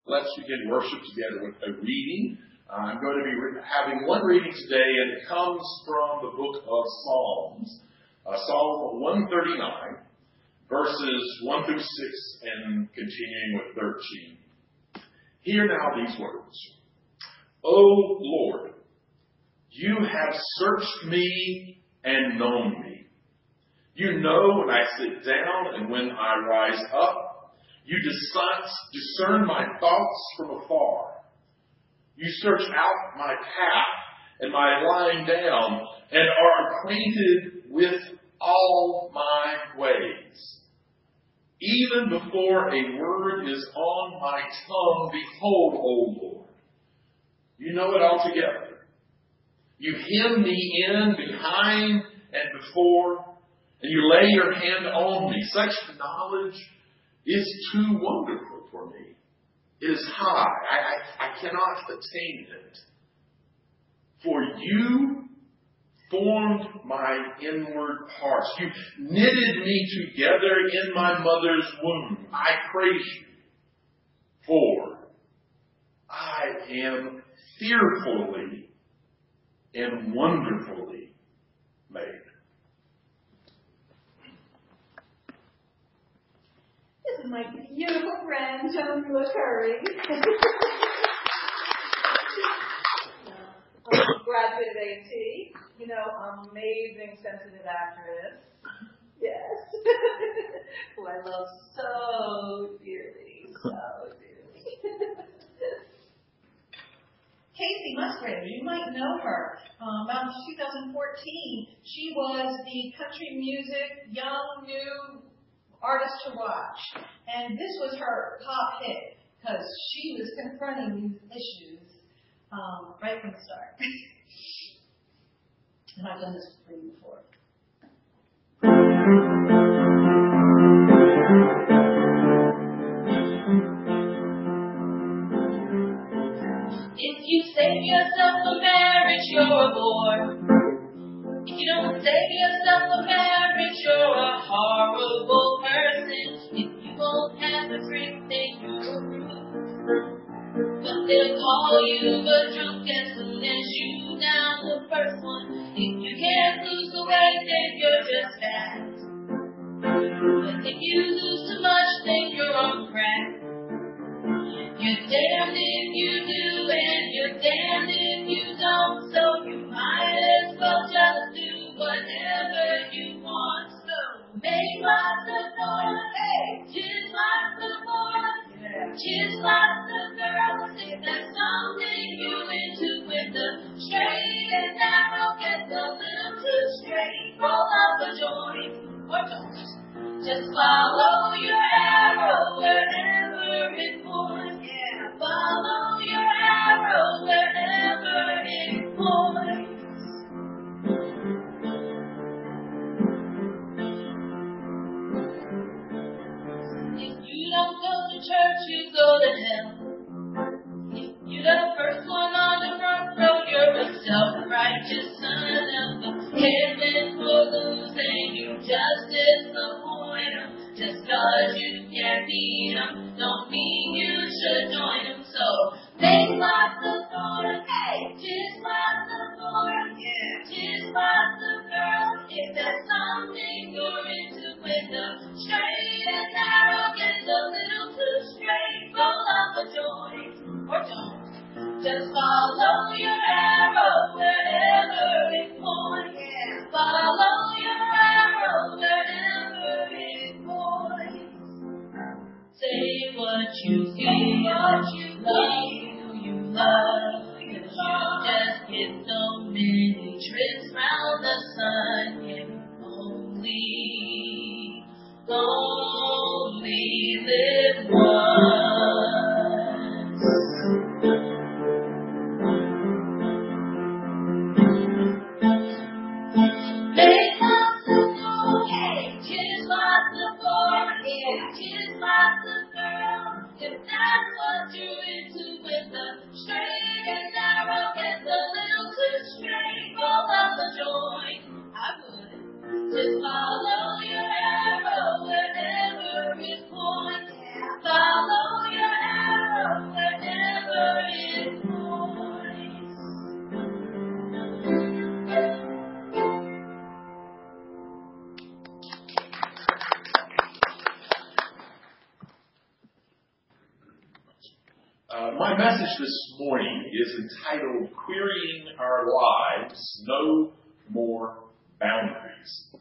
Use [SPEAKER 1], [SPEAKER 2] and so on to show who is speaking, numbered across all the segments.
[SPEAKER 1] Let's begin worship together with a reading. I'm going to be having one reading today, and it comes from the book of Psalms. Psalm 139, verses 1 through 6, and continuing with 13. Hear now these words. O Lord, you have searched me and known me. You know when I sit down and when I rise up. You discern my thoughts from afar. You search out my path and my lying down and are acquainted with all my ways. Even before a word is on my tongue, behold, O Lord, you know it altogether. You hem me in behind and before, and you lay your hand on me. Such knowledge is too wonderful for me. It is high. I cannot attain it. For you formed my inward parts. You knitted me together in my mother's womb. I praise you, for I am fearfully and wonderfully made.
[SPEAKER 2] This is my beautiful friend, Joan Curry. Graduated A&T. You know, amazing, sensitive actress. Yes. Who I love so dearly. So dearly. Casey Musgrave, you might know her. About 2014, she was the country music young, new artist to watch. And this was her pop hit because she was confronting these issues right from the start. And I've done this for you before. If you save yourself for marriage, you're a bore. If you don't save yourself for marriage, you're a horrible person. If you won't have the drink, then you're a rude. But they'll call you a drunk as soon as you down the first one. If you can't lose the weight, then you're just fat. But if you lose too much, then you're on crack. You're damned if you do, and you're damned if you don't. So you might as well just do whatever you want. So make lots of noise, hey, just lots of boys, just lots of girls. If that's something you're into, with the straight and narrow gets a little too straight, roll up a joint or don't. Just follow your arrow wherever it points. Yeah, follow your arrow wherever it points. If you don't go to church, you go to hell. If you're the first one on the front row, you're a self-righteous son of a heaven for losing. You just disappoint them. Just cause you can't beat them, don't mean you should join them. So make lots of noise, hey, just lots of boys, yeah, just lots of girls. If that's something you're into, with the straight and narrow gets a little too straight, roll up a joint or don't. Just follow your arrow wherever it points. Yeah, follow your arrow wherever it points. Say what you feel, love who you love. Cause you just hit so many trips round the sun. And only live once. Make lots of noise, kiss lots of boys, yeah, kiss lots of girls. If that's what you're into,
[SPEAKER 1] My message this morning is entitled, Querying Our Lives, No More Boundaries.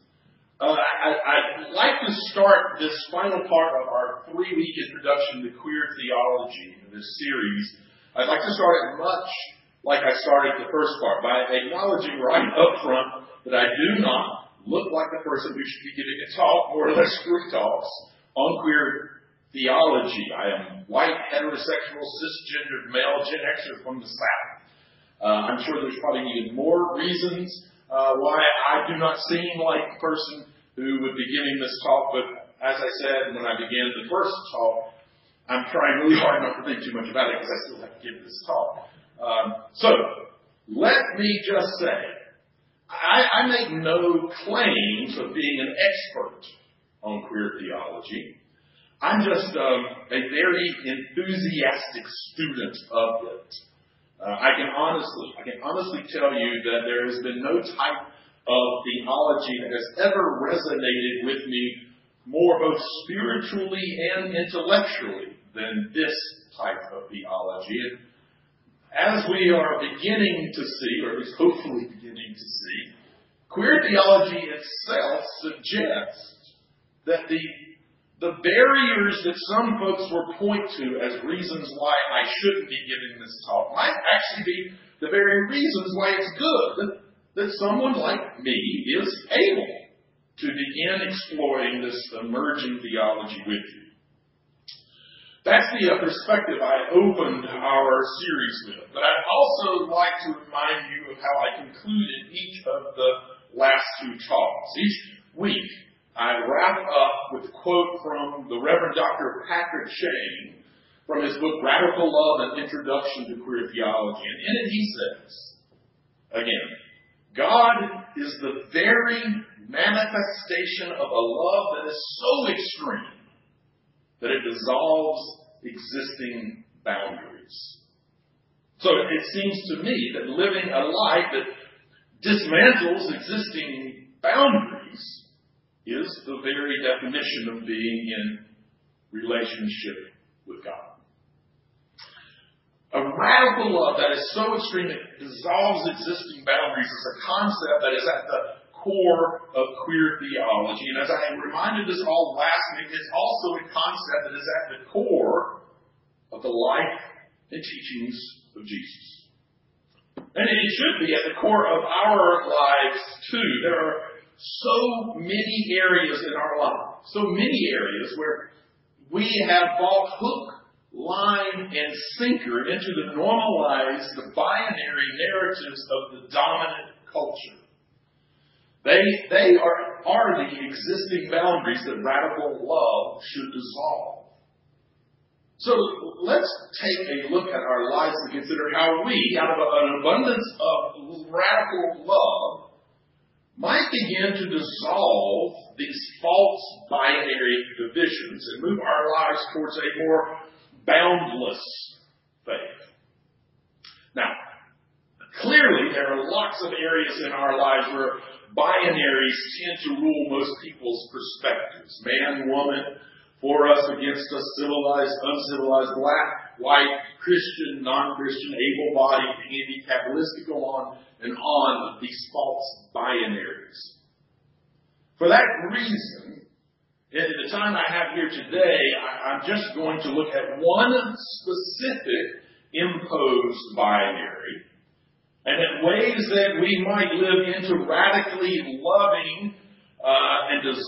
[SPEAKER 1] I'd like to start this final part of our 3-week introduction to queer theology in this series. I'd like to start it much like I started the first part, by acknowledging right up front that I do not look like the person who should be giving a talk, more or less group talks, on queer theology. I am white, heterosexual, cisgendered male, Gen Xer from the South. I'm sure there's probably even more reasons why I do not seem like the person who would be giving this talk, but as I said when I began the first talk, I'm trying really hard not to think too much about it because I still have to give this talk. So, let me just say, I make no claims of being an expert on queer theology. I'm just a very enthusiastic student of it. I can honestly tell you that there has been no type of theology that has ever resonated with me more both spiritually and intellectually than this type of theology. And as we are beginning to see, or at least hopefully beginning to see, queer theology itself suggests that the barriers that some folks will point to as reasons why I shouldn't be giving this talk might actually be the very reasons why it's good that someone like me is able to begin exploring this emerging theology with you. That's the perspective I opened our series with. But I'd also like to remind you of how I concluded each of the last 2 talks. Each week, I wrap up with a quote from the Reverend Dr. Patrick Chang from his book, Radical Love, An Introduction to Queer Theology. And in it he says, again, God is the very manifestation of a love that is so extreme that it dissolves existing boundaries. So it seems to me that living a life that dismantles existing boundaries is the very definition of being in relationship with God. A radical love that is so extreme it dissolves existing boundaries is a concept that is at the core of queer theology. And as I reminded us all last week, it's also a concept that is at the core of the life and teachings of Jesus. And it should be at the core of our lives too. There are so many areas in our lives, so many areas where we have bought hook, line, and sinker into the normalized, the binary narratives of the dominant culture. They are the existing boundaries that radical love should dissolve. So let's take a look at our lives and consider how we, out of an abundance of radical love, might begin to dissolve these false binary divisions and move our lives towards a more boundless faith. Now, clearly there are lots of areas in our lives where binaries tend to rule most people's perspectives. Man, woman, for us, against us, civilized, uncivilized, black, white, Christian, non-Christian, able-bodied, handicapped. Let's go on and on with these false binaries. For that reason, at the time I have here today, I'm just going to look at one specific imposed binary, and in ways that we might live into radically loving and then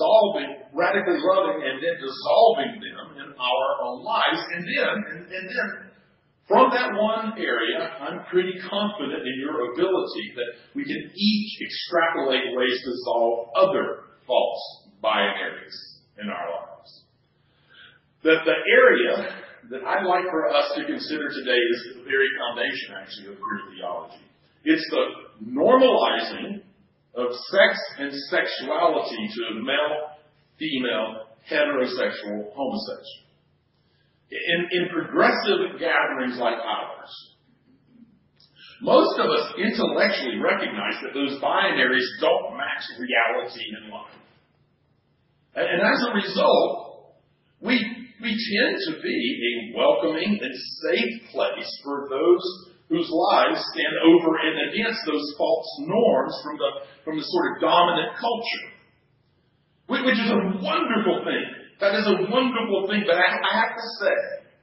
[SPEAKER 1] dissolving them in our own lives. And then from that one area, I'm pretty confident in your ability that we can each extrapolate ways to solve other false binaries in our lives. The area that I'd like for us to consider today is the very foundation, actually, of queer theology. It's the normalizing of sex and sexuality to male, female, heterosexual, homosexual. In progressive gatherings like ours, most of us intellectually recognize that those binaries don't match reality in life. And as a result, we we tend to be a welcoming and safe place for those whose lives stand over and against those false norms from the sort of dominant culture. Which is a wonderful thing. That is a wonderful thing, but I have to say,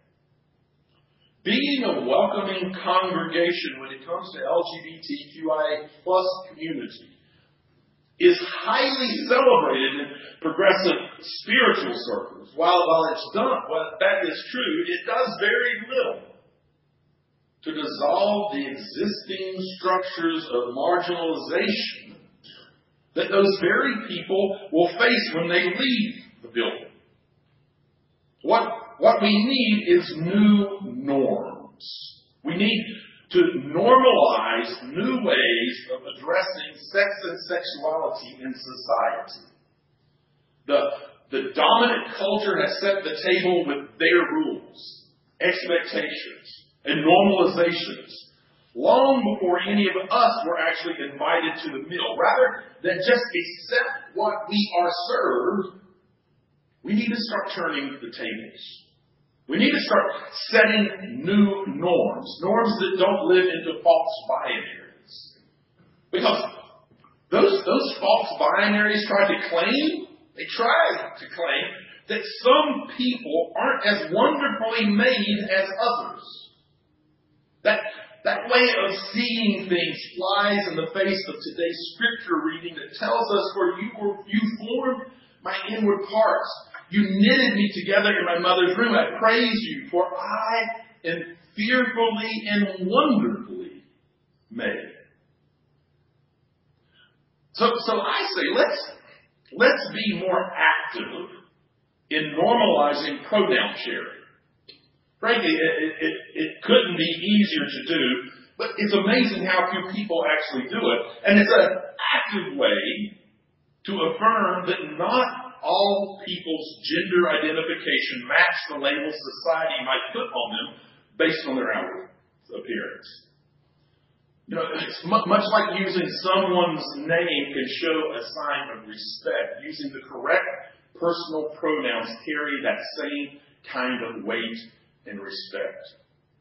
[SPEAKER 1] being a welcoming congregation when it comes to LGBTQIA plus community is highly celebrated in progressive spiritual circles. While that is true, it does very little to dissolve the existing structures of marginalization that those very people will face when they leave the building. What we need is new norms. We need to normalize new ways of addressing sex and sexuality in society. The dominant culture has set the table with their rules, expectations, and normalizations long before any of us were actually invited to the meal. Rather than just accept what we are served, we need to start turning the tables. We need to start setting new norms that don't live into false binaries. Because those false binaries try to claim that some people aren't as wonderfully made as others. That way of seeing things flies in the face of today's scripture reading that tells us, "For you formed my inward parts. You knitted me together in my mother's womb. I praise you, for I am fearfully and wonderfully made." So I say, let's be more active in normalizing pronoun sharing. Frankly, it couldn't be easier to do, but it's amazing how few people actually do it. And it's an active way to affirm that not all people's gender identification match the label society might put on them based on their outward appearance. It's much like using someone's name can show a sign of respect. Using the correct personal pronouns carry that same kind of weight and respect.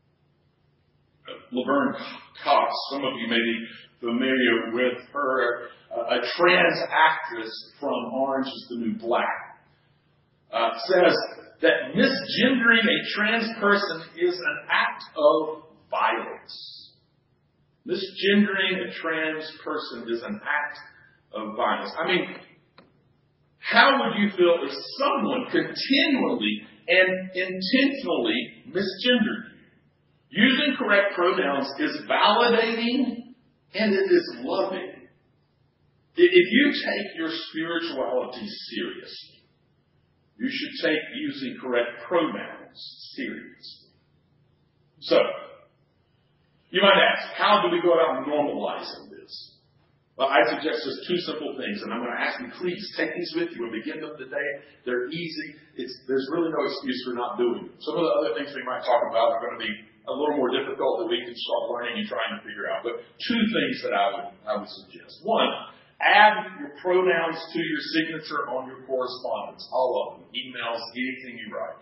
[SPEAKER 1] Laverne Cox, some of you may be familiar with her, a trans actress from Orange is the New Black, says that misgendering a trans person is an act of violence. Misgendering a trans person is an act of violence. I mean, how would you feel if someone continually and intentionally misgendered you? Using correct pronouns is validating and it is loving. If you take your spirituality seriously, you should take using correct pronouns seriously. So, you might ask, how do we go about normalizing this? Well, I suggest just two simple things, and I'm going to ask you, please take these with you and begin them today. They're easy. There's really no excuse for not doing them. Some of the other things we might talk about are going to be a little more difficult that we can start learning and trying to figure out. But two things that I would suggest. One, add your pronouns to your signature on your correspondence. All of them. Emails, anything you write.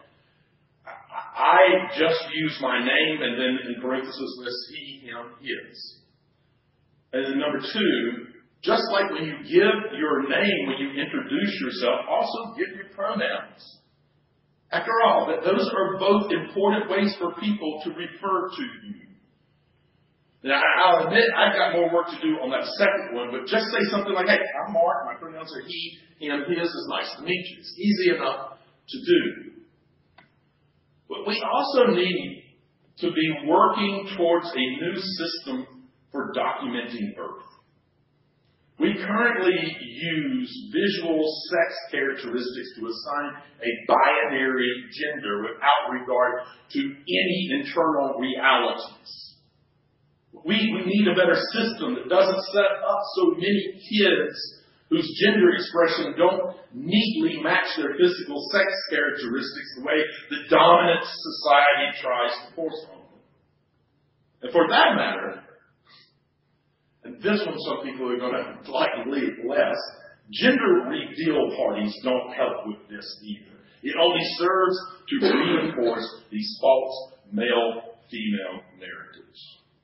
[SPEAKER 1] I just use my name and then in parentheses list he, him, his. And then number two, just like when you give your name, when you introduce yourself, also give your pronouns. After all, those are both important ways for people to refer to you. Now, I'll admit I've got more work to do on that second one, but just say something like, "Hey, I'm Mark, my pronouns are he, him, his, it's nice to meet you." It's easy enough to do. But we also need to be working towards a new system for documenting birth. We currently use visual sex characteristics to assign a binary gender without regard to any internal realities. We need a better system that doesn't set up so many kids whose gender expression don't neatly match their physical sex characteristics the way the dominant society tries to force on them. And for that matter, and this one some people are going to like to leave less, gender reveal parties don't help with this either. It only serves to reinforce these false male-female narratives.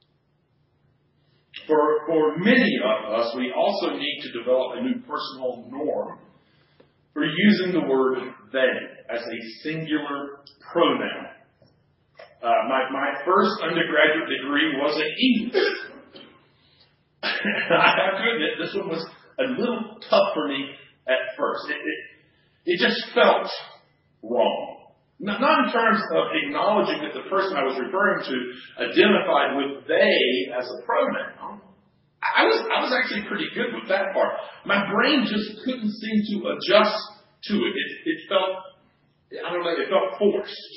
[SPEAKER 1] For many of us, we also need to develop a new personal norm for using the word they as a singular pronoun. My first undergraduate degree was in English. I have to admit, this one was a little tough for me at first. It just felt wrong. Not in terms of acknowledging that the person I was referring to identified with they as a pronoun. I was actually pretty good with that part. My brain just couldn't seem to adjust to it. It felt, I don't know, it felt forced.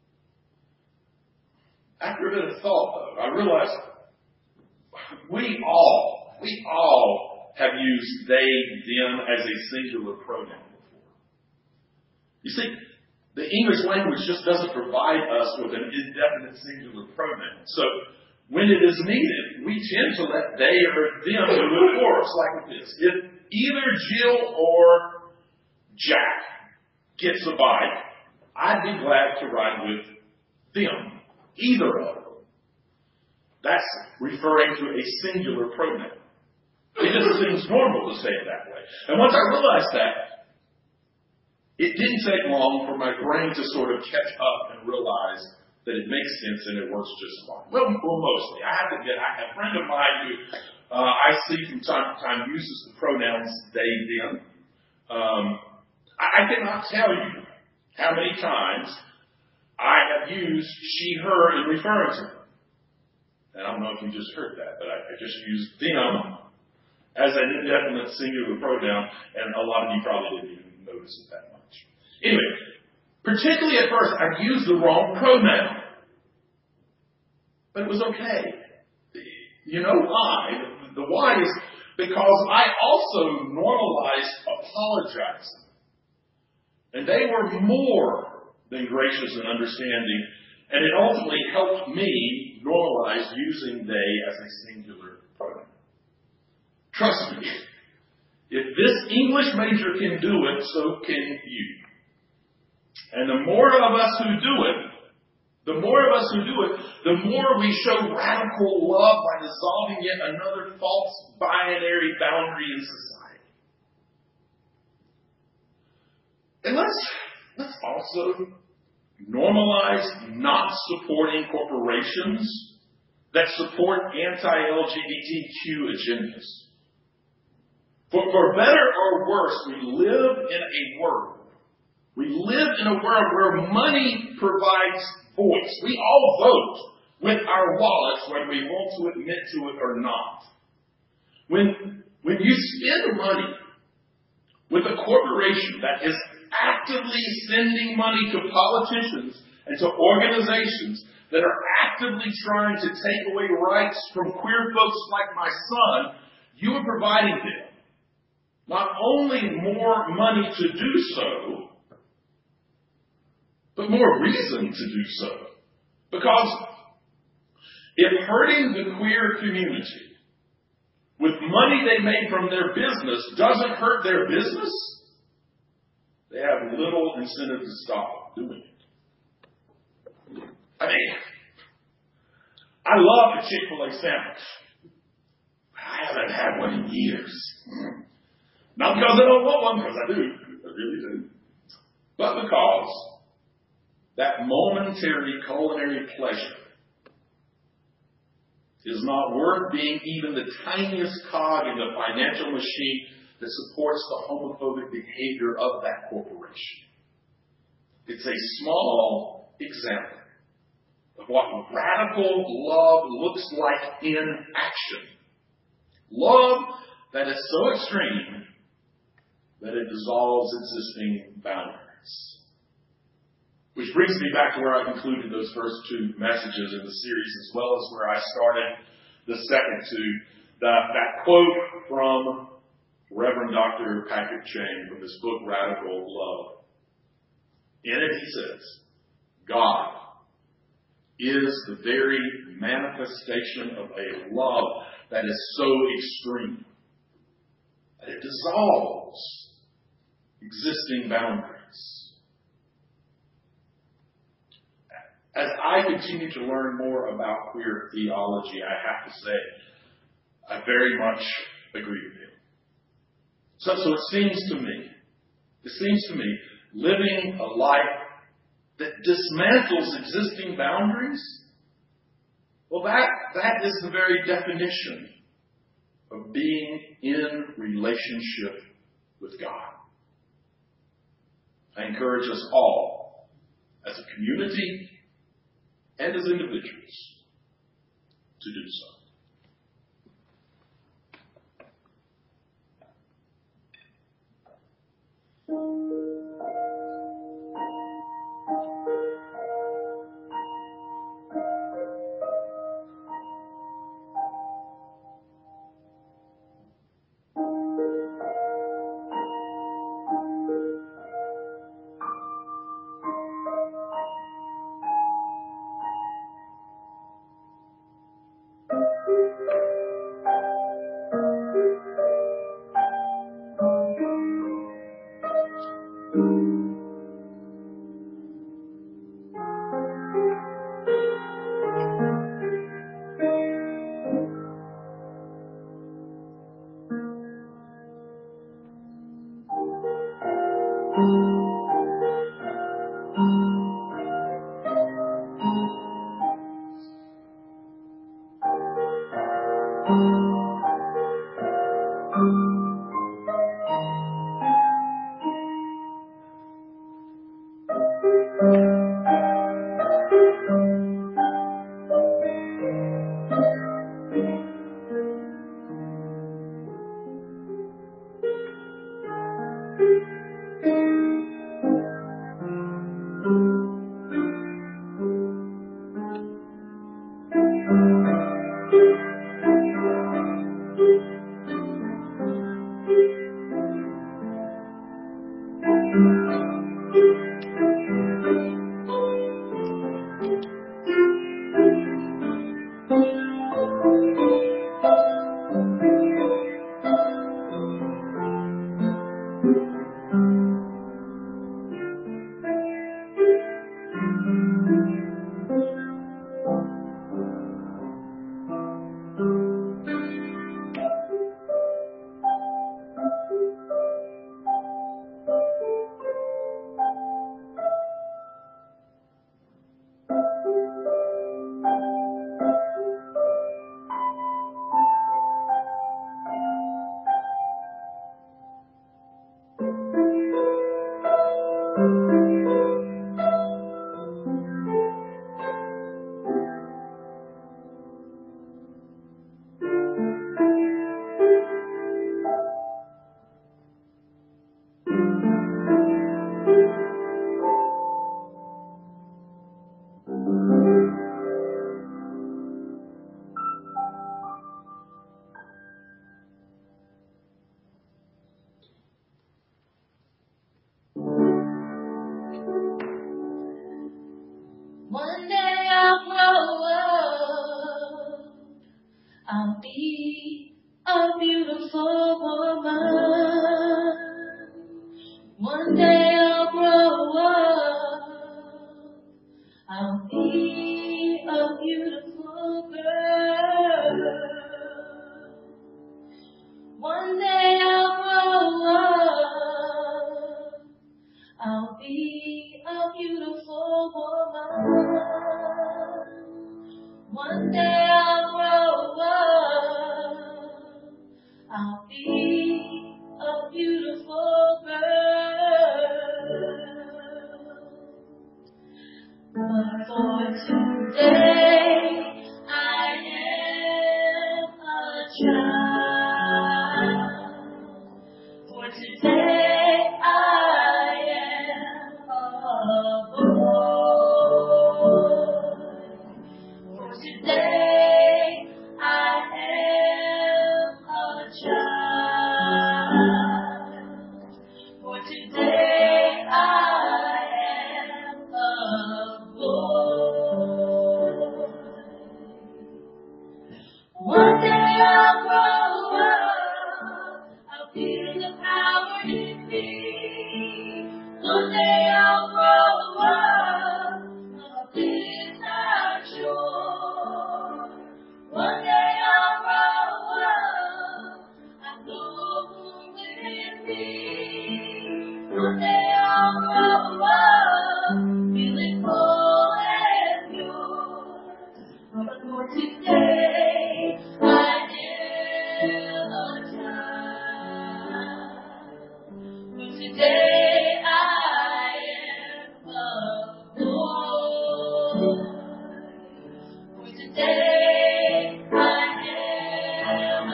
[SPEAKER 1] After a bit of thought, though, I realized we all have used they, them as a singular pronoun before. You see, the English language just doesn't provide us with an indefinite singular pronoun. So when it is needed, we tend to let they or them do it for us, like this. If either Jill or Jack gets a bike, I'd be glad to ride with them. Either of them. That's referring to a singular pronoun. It just seems normal to say it that way. And once I realized that, it didn't take long for my brain to sort of catch up and realize that it makes sense and it works just fine. Well, mostly. I have to admit, a friend of mine who I see from time to time uses the pronouns they, them. I cannot tell you how many times I have used she, her in referring to them. And I don't know if you just heard that, but I just used them as an indefinite singular pronoun, and a lot of you probably didn't even notice it that much. Anyway, particularly at first, I used the wrong pronoun. But it was okay. You know why? The why is because I also normalized apologizing. And they were more than gracious and understanding, and it ultimately helped me normalize using they as a singular pronoun. Trust me, if this English major can do it, so can you. And the more of us who do it, the more we show radical love by dissolving yet another false binary boundary in society. And let's also normalize not supporting corporations that support anti-LGBTQ agendas. For better or worse, we live in a world where money provides voice. We all vote with our wallets, whether we want to admit to it or not. When you spend money with a corporation that is actively sending money to politicians and to organizations that are actively trying to take away rights from queer folks like my son, you are providing them not only more money to do so, but more reason to do so. Because if hurting the queer community with money they made from their business doesn't hurt their business, they have little incentive to stop doing it. I mean, I love a Chick-fil-A sandwich. I haven't had one in years. Not because I don't want one, because I do. I really do. But because that momentary culinary pleasure is not worth being even the tiniest cog in the financial machine that supports the homophobic behavior of that corporation. It's a small example of what radical love looks like in action. Love that is so extreme that it dissolves existing boundaries. Which brings me back to where I concluded those first two messages in the series, as well as where I started the second two. That quote from Reverend Dr. Patrick Chang from his book, Radical Love. In it he says, God is the very manifestation of a love that is so extreme that it dissolves existing boundaries. as I continue to learn more about queer theology, I have to say, I very much agree with him. So it seems to me, living a life that dismantles existing boundaries, well, that is the very definition of being in relationship with God. I encourage us all, as a community and as individuals, to do so.
[SPEAKER 2] One day I'll grow up, I'll be a beautiful woman. One day I'll grow up, I'll be a beautiful girl. One day I'll grow up, I'll be a beautiful woman. One day I'll grow up, I'll be a beautiful girl. But for today, I am a child. For today, I am a boy. For today, I am a child. For today, I am a boy. One day I'll grow up, I'll feel the power in me. One day I'll grow up, I'll live But for today, I am a child. For today, I am a boy. For today, I am a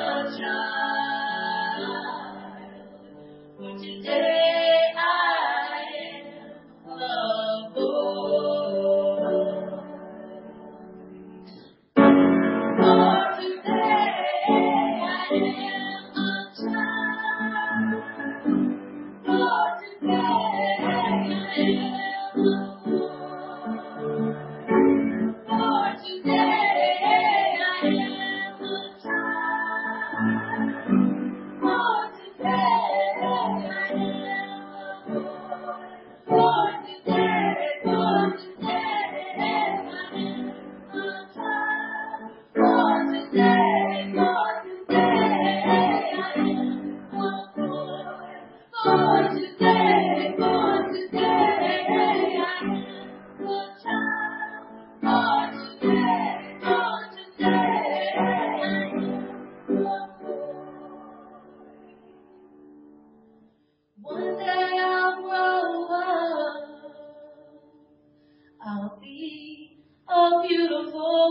[SPEAKER 2] child. For today, I am a boy. For today, I am a child. For today, I am a boy. For today, I am a child. For today, I am a boy. For today, I am a child. For today, I am a boy. For today, I am a child. For today, I am a boy. One day I'll grow up. I'll be a beautiful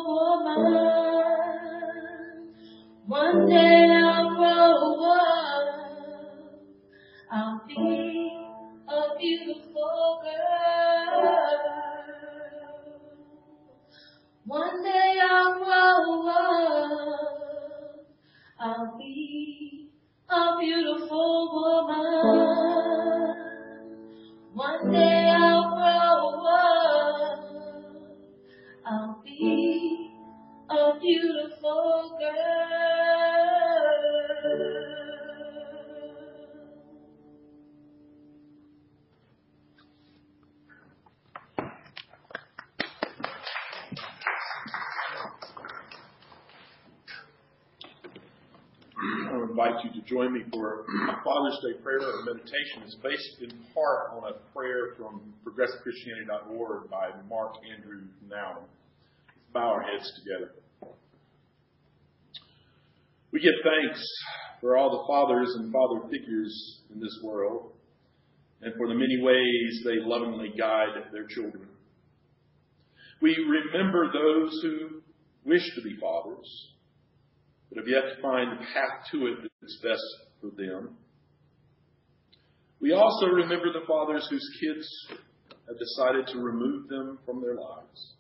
[SPEAKER 2] woman. One day I'll grow up. I'll be a beautiful girl. One day I'll grow up. I'll be a beautiful woman. One day I'll grow up. I'll be a beautiful girl.
[SPEAKER 1] I invite you to join me for Father's Day prayer or meditation. It's based in part on a prayer from ProgressiveChristianity.org by Mark Andrew Nouwen. Let's bow our heads together. We give thanks for all the fathers and father figures in this world and for the many ways they lovingly guide their children. We remember those who wish to be fathers, but have yet to find the path to it that's best for them. We also remember the fathers whose kids have decided to remove them from their lives.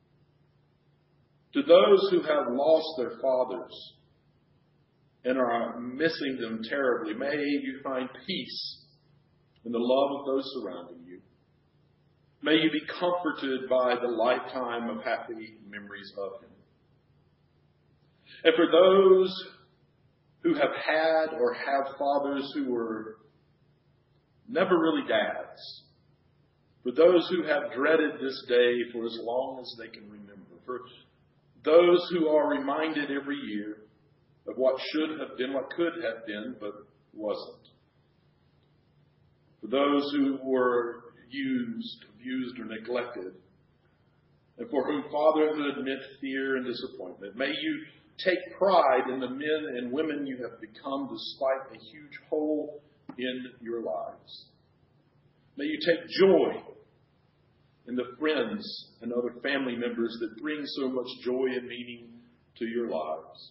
[SPEAKER 1] To those who have lost their fathers and are missing them terribly, may you find peace in the love of those surrounding you. May you be comforted by the lifetime of happy memories of him. And for those who have had or have fathers who were never really dads, for those who have dreaded this day for as long as they can remember, for those who are reminded every year of what should have been, what could have been, but wasn't, for those who were used, abused, or neglected, and for whom fatherhood meant fear and disappointment, may you take pride in the men and women you have become despite a huge hole in your lives. May you take joy in the friends and other family members that bring so much joy and meaning to your lives.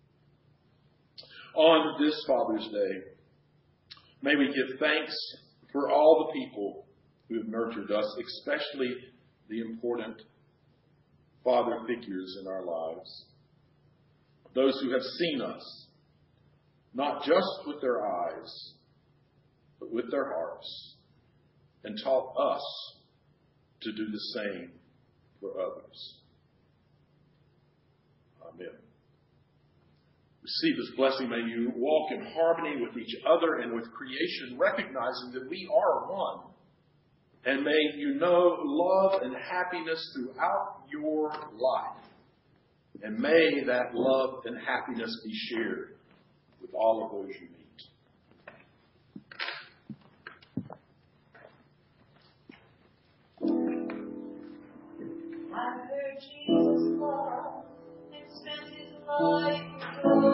[SPEAKER 1] On this Father's Day, may we give thanks for all the people who have nurtured us, especially the important father figures in our lives. Those who have seen us, not just with their eyes, but with their hearts, and taught us to do the same for others. Amen. Receive this blessing. May you walk in harmony with each other and with creation, recognizing that we are one. And may you know love and happiness throughout your life. And may that love and happiness be shared with all of those you meet.
[SPEAKER 2] I heard Jesus call boy,